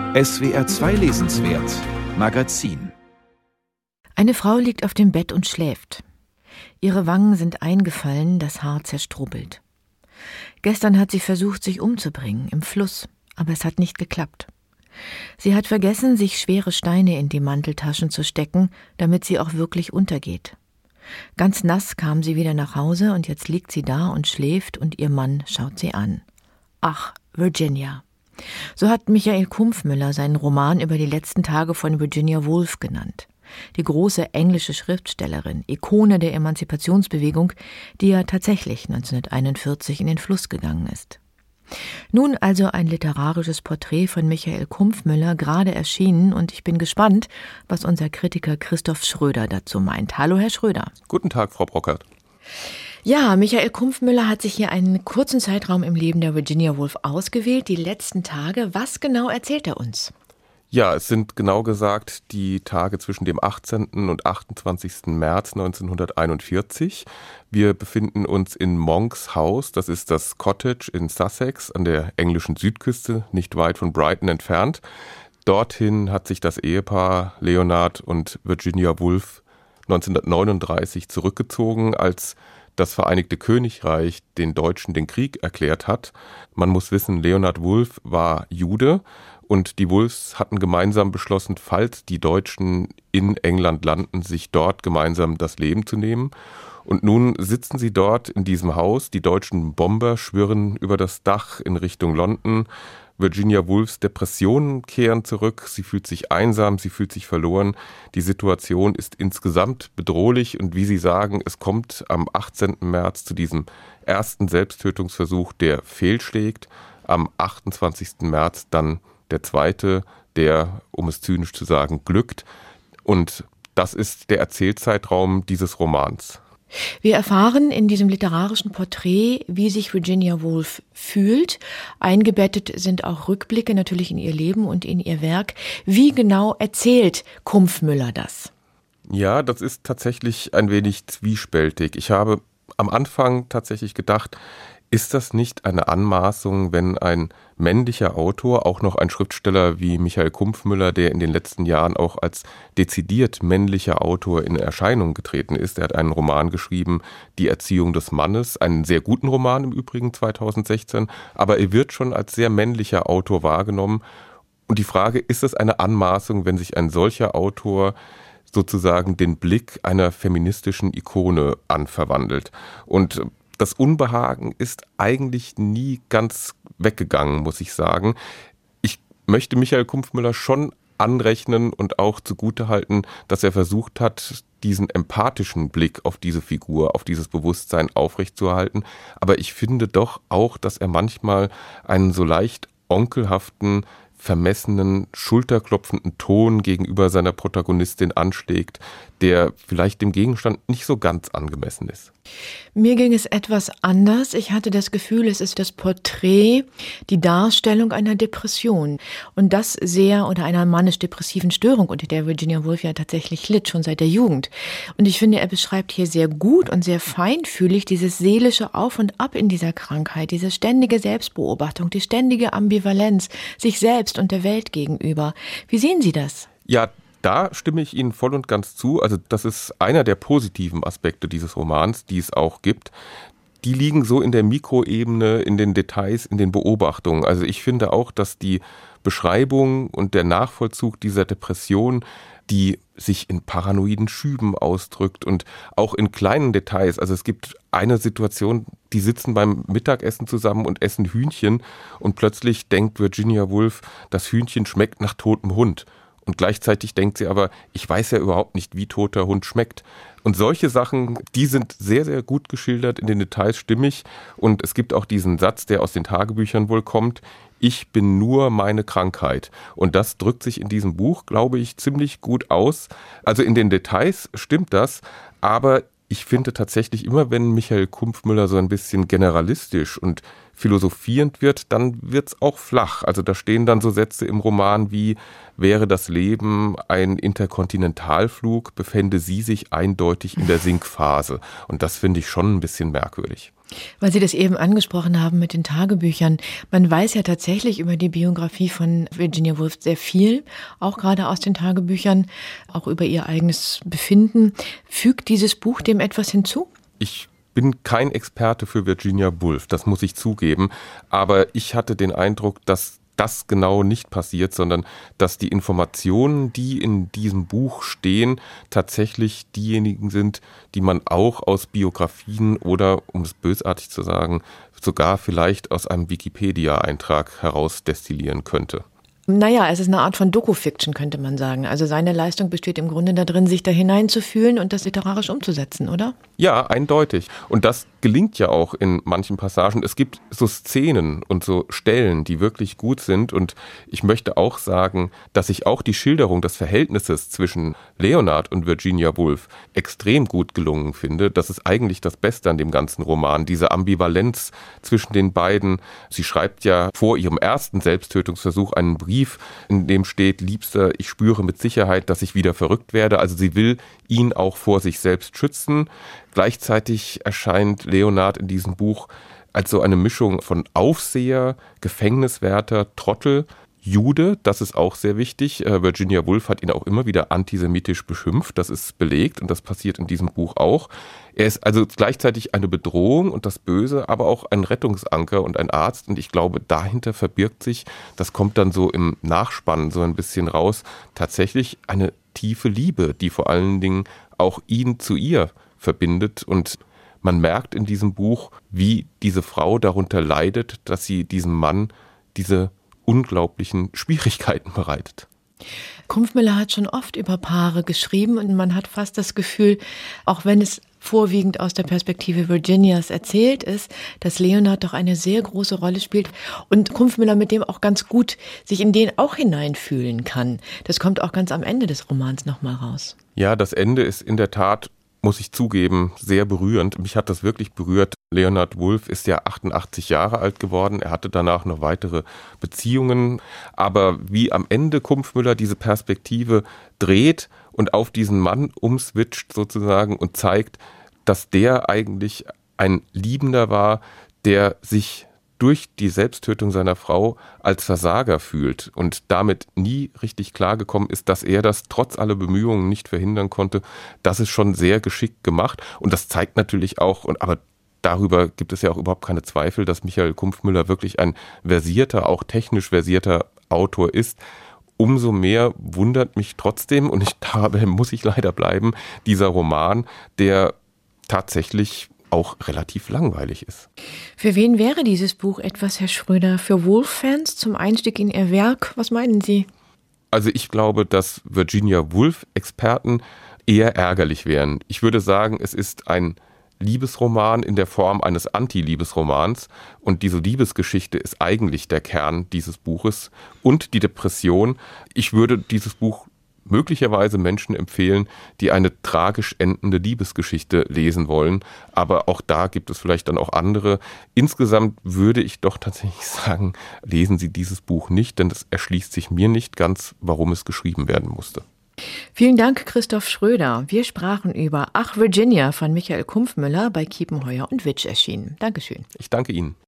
SWR 2 Lesenswert Magazin. Eine Frau liegt auf dem Bett und schläft. Ihre Wangen sind eingefallen, das Haar zerstrubbelt. Gestern hat sie versucht, sich umzubringen, im Fluss, aber es hat nicht geklappt. Sie hat vergessen, sich schwere Steine in die Manteltaschen zu stecken, damit sie auch wirklich untergeht. Ganz nass kam sie wieder nach Hause und jetzt liegt sie da und schläft und ihr Mann schaut sie an. Ach, Virginia. So hat Michael Kumpfmüller seinen Roman über die letzten Tage von Virginia Woolf genannt. Die große englische Schriftstellerin, Ikone der Emanzipationsbewegung, die ja tatsächlich 1941 in den Fluss gegangen ist. Nun also ein literarisches Porträt von Michael Kumpfmüller, gerade erschienen, und ich bin gespannt, was unser Kritiker Christoph Schröder dazu meint. Hallo, Herr Schröder. Guten Tag, Frau Brockert. Ja, Michael Kumpfmüller hat sich hier einen kurzen Zeitraum im Leben der Virginia Woolf ausgewählt, die letzten Tage. Was genau erzählt er uns? Ja, es sind genau gesagt die Tage zwischen dem 18. und 28. März 1941. Wir befinden uns in Monks Haus, das ist das Cottage in Sussex an der englischen Südküste, nicht weit von Brighton entfernt. Dorthin hat sich das Ehepaar Leonard und Virginia Woolf 1939 zurückgezogen, als das Vereinigte Königreich den Deutschen den Krieg erklärt hat. Man muss wissen, Leonard Woolf war Jude und die Woolfs hatten gemeinsam beschlossen, falls die Deutschen in England landen, sich dort gemeinsam das Leben zu nehmen. Und nun sitzen sie dort in diesem Haus, die deutschen Bomber schwirren über das Dach in Richtung London. Virginia Woolfs Depressionen kehren zurück, sie fühlt sich einsam, sie fühlt sich verloren. Die Situation ist insgesamt bedrohlich und wie Sie sagen, es kommt am 18. März zu diesem ersten Selbsttötungsversuch, der fehlschlägt. Am 28. März dann der zweite, der, um es zynisch zu sagen, glückt. Und das ist der Erzählzeitraum dieses Romans. Wir erfahren in diesem literarischen Porträt, wie sich Virginia Woolf fühlt. Eingebettet sind auch Rückblicke natürlich in ihr Leben und in ihr Werk. Wie genau erzählt Kumpfmüller das? Ja, das ist tatsächlich ein wenig zwiespältig. Ich habe am Anfang tatsächlich gedacht, ist das nicht eine Anmaßung, wenn ein männlicher Autor, auch noch ein Schriftsteller wie Michael Kumpfmüller, der in den letzten Jahren auch als dezidiert männlicher Autor in Erscheinung getreten ist. Er hat einen Roman geschrieben, Die Erziehung des Mannes, einen sehr guten Roman im Übrigen 2016, aber er wird schon als sehr männlicher Autor wahrgenommen. Und die Frage, ist es eine Anmaßung, wenn sich ein solcher Autor sozusagen den Blick einer feministischen Ikone anverwandelt? Und das Unbehagen ist eigentlich nie ganz weggegangen, muss ich sagen. Ich möchte Michael Kumpfmüller schon anrechnen und auch zugutehalten, dass er versucht hat, diesen empathischen Blick auf diese Figur, auf dieses Bewusstsein aufrechtzuerhalten. Aber ich finde doch auch, dass er manchmal einen so leicht onkelhaften, vermessenen, schulterklopfenden Ton gegenüber seiner Protagonistin anschlägt, der vielleicht dem Gegenstand nicht so ganz angemessen ist. Mir ging es etwas anders. Ich hatte das Gefühl, es ist das Porträt, die Darstellung einer Depression. Und das oder einer manisch-depressiven Störung, unter der Virginia Woolf ja tatsächlich litt, schon seit der Jugend. Und ich finde, er beschreibt hier sehr gut und sehr feinfühlig dieses seelische Auf und Ab in dieser Krankheit, diese ständige Selbstbeobachtung, die ständige Ambivalenz sich selbst und der Welt gegenüber. Wie sehen Sie das? Ja, da stimme ich Ihnen voll und ganz zu. Also das ist einer der positiven Aspekte dieses Romans, die es auch gibt. Die liegen so in der Mikroebene, in den Details, in den Beobachtungen. Also ich finde auch, dass die Beschreibung und der Nachvollzug dieser Depression, die sich in paranoiden Schüben ausdrückt und auch in kleinen Details. Also es gibt eine Situation, die sitzen beim Mittagessen zusammen und essen Hühnchen und plötzlich denkt Virginia Woolf, das Hühnchen schmeckt nach totem Hund. Und gleichzeitig denkt sie aber, ich weiß ja überhaupt nicht, wie toter Hund schmeckt. Und solche Sachen, die sind sehr, sehr gut geschildert, in den Details stimmig. Und es gibt auch diesen Satz, der aus den Tagebüchern wohl kommt, ich bin nur meine Krankheit. Und das drückt sich in diesem Buch, glaube ich, ziemlich gut aus. Also in den Details stimmt das, aber ich finde tatsächlich immer, wenn Michael Kumpfmüller so ein bisschen generalistisch und philosophierend wird, dann wird's auch flach. Also da stehen dann so Sätze im Roman wie, wäre das Leben ein Interkontinentalflug, befände sie sich eindeutig in der Sinkphase. Und das finde ich schon ein bisschen merkwürdig. Weil Sie das eben angesprochen haben mit den Tagebüchern. Man weiß ja tatsächlich über die Biografie von Virginia Woolf sehr viel, auch gerade aus den Tagebüchern, auch über ihr eigenes Befinden. Fügt dieses Buch dem etwas hinzu? Ich bin kein Experte für Virginia Woolf, das muss ich zugeben, aber ich hatte den Eindruck, dass das genau nicht passiert, sondern dass die Informationen, die in diesem Buch stehen, tatsächlich diejenigen sind, die man auch aus Biografien oder, um es bösartig zu sagen, sogar vielleicht aus einem Wikipedia-Eintrag herausdestillieren könnte. Naja, es ist eine Art von Doku-Fiction, könnte man sagen. Also seine Leistung besteht im Grunde darin, sich da hineinzufühlen und das literarisch umzusetzen, oder? Ja, eindeutig. Und das gelingt ja auch in manchen Passagen. Es gibt so Szenen und so Stellen, die wirklich gut sind. Und ich möchte auch sagen, dass ich auch die Schilderung des Verhältnisses zwischen Leonard und Virginia Woolf extrem gut gelungen finde. Das ist eigentlich das Beste an dem ganzen Roman, diese Ambivalenz zwischen den beiden. Sie schreibt ja vor ihrem ersten Selbsttötungsversuch einen Brief, in dem steht: Liebster, ich spüre mit Sicherheit, dass ich wieder verrückt werde. Also sie will ihn auch vor sich selbst schützen. Gleichzeitig erscheint Leonard in diesem Buch als so eine Mischung von Aufseher, Gefängniswärter, Trottel, Jude, das ist auch sehr wichtig. Virginia Woolf hat ihn auch immer wieder antisemitisch beschimpft, das ist belegt und das passiert in diesem Buch auch. Er ist also gleichzeitig eine Bedrohung und das Böse, aber auch ein Rettungsanker und ein Arzt, und ich glaube, dahinter verbirgt sich, das kommt dann so im Nachspann so ein bisschen raus, tatsächlich eine tiefe Liebe, die vor allen Dingen auch ihn zu ihr verbindet, und man merkt in diesem Buch, wie diese Frau darunter leidet, dass sie diesem Mann diese unglaublichen Schwierigkeiten bereitet. Kumpfmüller hat schon oft über Paare geschrieben und man hat fast das Gefühl, auch wenn es vorwiegend aus der Perspektive Virginias erzählt ist, dass Leonard doch eine sehr große Rolle spielt und Kumpfmüller mit dem auch ganz gut sich in den auch hineinfühlen kann. Das kommt auch ganz am Ende des Romans nochmal raus. Ja, das Ende ist in der Tat, muss ich zugeben, sehr berührend. Mich hat das wirklich berührt. Leonard Woolf ist ja 88 Jahre alt geworden. Er hatte danach noch weitere Beziehungen. Aber wie am Ende Kumpfmüller diese Perspektive dreht und auf diesen Mann umswitcht sozusagen und zeigt, dass der eigentlich ein Liebender war, der sich durch die Selbsttötung seiner Frau als Versager fühlt und damit nie richtig klargekommen ist, dass er das trotz aller Bemühungen nicht verhindern konnte. Das ist schon sehr geschickt gemacht und das zeigt natürlich auch, aber darüber gibt es ja auch überhaupt keine Zweifel, dass Michael Kumpfmüller wirklich ein versierter, auch technisch versierter Autor ist. Umso mehr wundert mich trotzdem, und dabei muss ich leider bleiben, dieser Roman, der tatsächlich auch relativ langweilig ist. Für wen wäre dieses Buch etwas, Herr Schröder? Für Woolf-Fans zum Einstieg in Ihr Werk? Was meinen Sie? Also ich glaube, dass Virginia Woolf-Experten eher ärgerlich wären. Ich würde sagen, es ist ein Liebesroman in der Form eines Anti-Liebesromans, und diese Liebesgeschichte ist eigentlich der Kern dieses Buches und die Depression. Ich würde dieses Buch möglicherweise Menschen empfehlen, die eine tragisch endende Liebesgeschichte lesen wollen. Aber auch da gibt es vielleicht dann auch andere. Insgesamt würde ich doch tatsächlich sagen, lesen Sie dieses Buch nicht, denn es erschließt sich mir nicht ganz, warum es geschrieben werden musste. Vielen Dank, Christoph Schröder. Wir sprachen über Ach, Virginia von Michael Kumpfmüller, bei Kiepenheuer und Witsch erschienen. Dankeschön. Ich danke Ihnen.